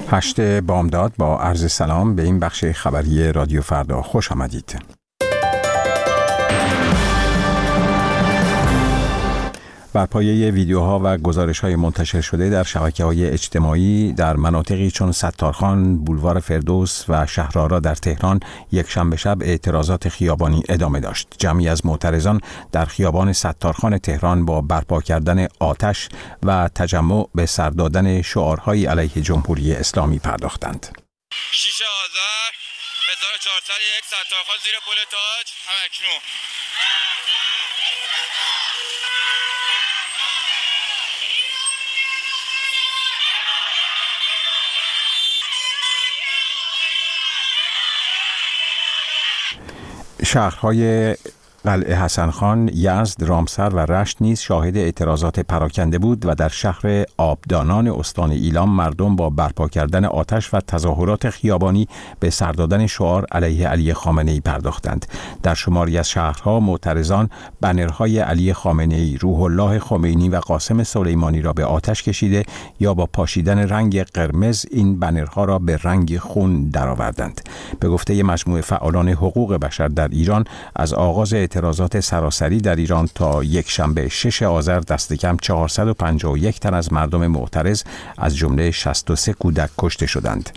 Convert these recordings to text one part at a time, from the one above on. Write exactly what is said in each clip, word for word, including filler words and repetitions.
هشت بامداد با عرض سلام به این بخش خبری رادیو فردا خوش آمدید. بر پایه ویدیوها و گزارش‌های منتشر شده در شبکه‌های اجتماعی در مناطقی چون ستارخان، بولوار فردوس و شهرآرا در تهران یک شنبه شب اعتراضات خیابانی ادامه داشت. جمعی از معترضان در خیابان ستارخان تهران با برپا کردن آتش و تجمع به سر دادن شعارهای علیه جمهوری اسلامی پرداختند. شش آذر هزار و چهارصد و یک ستارخان زیر پل تاج همکنون. شهرهای قلعه حسن خان، یزد، رامسر و رشت نیز شاهد اعتراضات پراکنده بود و در شهر آبدانان استان ایلام مردم با برپا کردن آتش و تظاهرات خیابانی به سر دادن شعار علیه علی خامنه‌ای پرداختند. در شماری از شهرها معترضان بنرهای علی خامنه‌ای، روح الله خمینی و قاسم سلیمانی را به آتش کشیده یا با پاشیدن رنگ قرمز این بنرها را به رنگ خون درآوردند. به گفته مجموعه فعالان حقوق بشر در ایران، از آغاز اعتراضات سراسری در ایران تا یک شنبه شش آذر دست کم چهارصد و پنجاه و یک تن از مردم معترض از جمله شصت و سه کودک کشته شدند.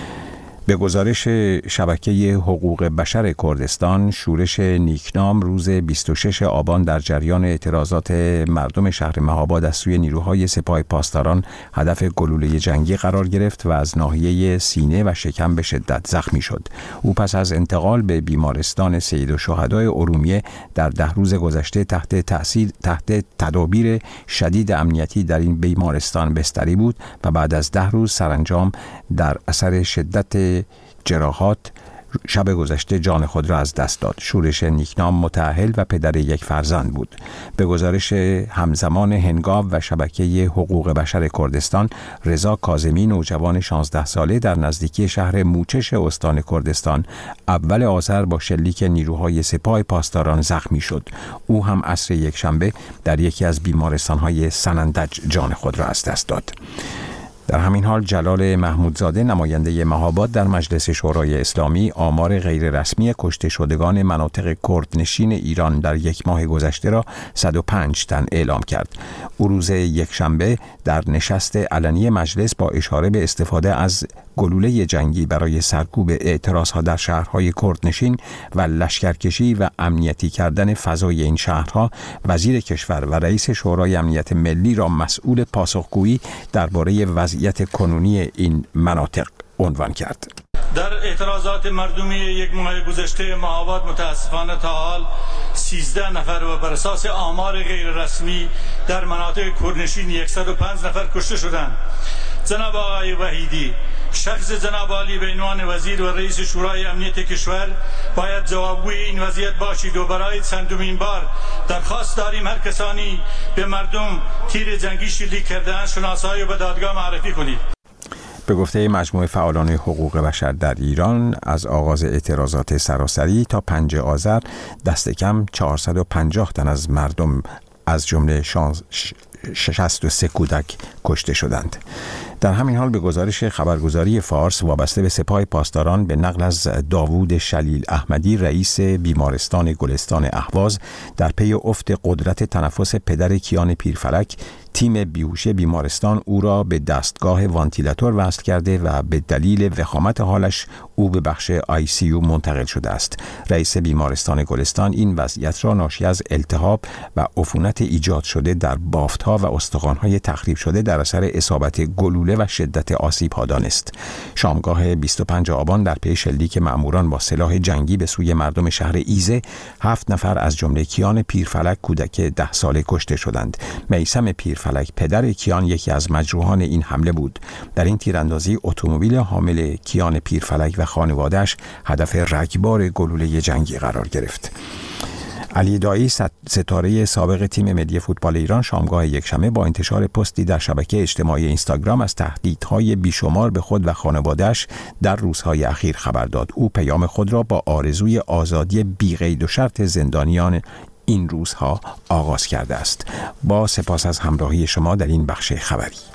به گزارش شبکه حقوق بشر کردستان، شورش نیکنام روز بیست و شش آبان در جریان اعتراضات مردم شهر مهاباد از سوی نیروهای سپاه پاسداران هدف گلوله جنگی قرار گرفت و از ناحیه سینه و شکم به شدت زخمی شد. او پس از انتقال به بیمارستان سیدالشهداء ارومیه در ده روز گذشته تحت تأثیر تحت تدابیر شدید امنیتی در این بیمارستان بستری بود و بعد از ده روز سرانجام در اثر شدت جراحات شب گذشته جان خود را از دست داد. شورش نیکنام متأهل و پدر یک فرزند بود. به گزارش همزمان هنگام و شبکه حقوق بشر کردستان، رضا کاظمی نوجوان شانزده ساله در نزدیکی شهر موچش استان کردستان اول آذر با شلیک نیروهای سپاه پاسداران زخمی شد. او هم عصر یک شنبه در یکی از بیمارستان‌های سنندج جان خود را از دست داد. در همین حال جلال محمودزاده نماینده مهاباد در مجلس شورای اسلامی آمار غیررسمی کشته شدگان مناطق کردنشین ایران در یک ماه گذشته را صد و پنج تن اعلام کرد. او روز یکشنبه در نشست علنی مجلس با اشاره به استفاده از گلوله جنگی برای سرکوب اعتراضها در شهرهای کردنشین و لشکرکشی و امنیتی کردن فضای این شهرها، وزیر کشور و رئیس شورای امنیت ملی را مسئول پاسخگویی درباره وضعیت کنونی این مناطق عنوان کرد. در اعتراضات مردمی یک ماه گذشته مهاباد متاسفانه تا حال سیزده نفر و بر اساس آمار غیر رسمی در مناطق کردنشین صد و پنج نفر کشته شدند. جناب آقای وحیدی، شخص جناب علی به عنوان وزیر و رئیس شورای امنیت کشور باید جوابگوی این وضعیت باشید و برای چندمین بار درخواست داریم هر کسانی به مردم تیر جنگی شلیک کرده‌اند شناسایی و به دادگاه معرفی کنید. به گفته مجموعه فعالان حقوق بشر در ایران، از آغاز اعتراضات سراسری تا پنج آذر دست کم چهارصد و پنجاه تن از مردم از جمله شصت و سه کودک کشته شدند. در همین حال به گزارش خبرگزاری فارس وابسته به سپاه پاسداران به نقل از داوود شلیل احمدی رئیس بیمارستان گلستان اهواز، در پی افت قدرت تنفس پدر کیان پیرفلک، تیم بیهوش بیمارستان او را به دستگاه وانتیلاتور وصل کرده و به دلیل وخامت حالش او به بخش آی سی یو منتقل شده است. رئیس بیمارستان گلستان این وضعیت را ناشی از التهاب و عفونت ایجاد شده در بافت‌ها و استخوان‌های تخریب شده در اثر اصابت گلوله و شدت آسیب‌ها دانست. شامگاه بیست و پنج آبان در پی شلیک مأموران با سلاح جنگی به سوی مردم شهر ایزه، هفت نفر از جمله کیان پیرفلک کودک ده ساله کشته شدند. میثم پیرفلک پدر کیان یکی از مجروحان این حمله بود. در این تیراندازی اتومبیل حامل کیان پیرفلک و خانواده‌اش هدف رگبار گلوله جنگی قرار گرفت. علی دایی ستاره سابق تیم ملی فوتبال ایران شامگاه یکشنبه با انتشار پستی در شبکه اجتماعی اینستاگرام از تهدیدهای بیشمار به خود و خانواده‌اش در روزهای اخیر خبر داد. او پیام خود را با آرزوی آزادی بی قید و شرط زندانیان این روزها آغاز کرده است. با سپاس از همراهی شما در این بخش خبری.